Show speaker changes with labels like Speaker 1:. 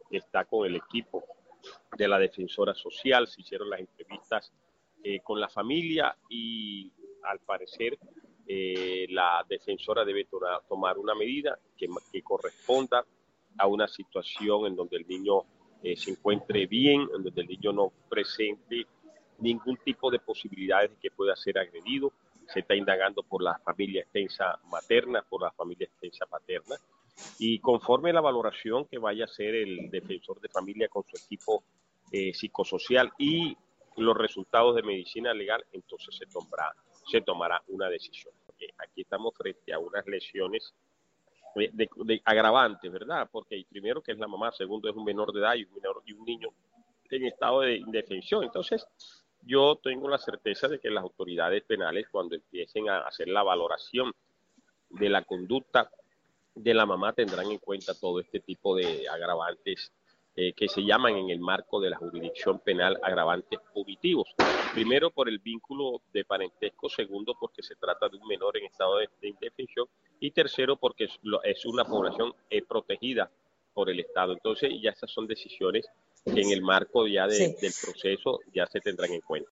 Speaker 1: está con el equipo de la defensora social, se hicieron las entrevistas con la familia y al parecer la defensora debe tomar una medida que corresponda a una situación en donde el niño se encuentre bien, en donde el niño no presente ningún tipo de posibilidades de que pueda ser agredido. Se está indagando por la familia extensa materna, por la familia extensa paterna, y conforme la valoración que vaya a hacer el defensor de familia con su equipo psicosocial y los resultados de medicina legal, entonces se tomará una decisión. Aquí estamos frente a unas lesiones de agravantes, ¿verdad? Porque primero que es la mamá, segundo es un menor de edad y un niño en estado de indefensión. Entonces, yo tengo la certeza de que las autoridades penales, cuando empiecen a hacer la valoración de la conducta de la mamá, tendrán en cuenta todo este tipo de agravantes que se llaman en el marco de la jurisdicción penal agravantes punitivos. Primero, por el vínculo de parentesco; segundo, porque se trata de un menor en estado de indefensión; y tercero, porque es una población protegida por el Estado. Entonces, ya estas son decisiones que en el marco ya
Speaker 2: Sí.
Speaker 1: del proceso ya se tendrán en cuenta.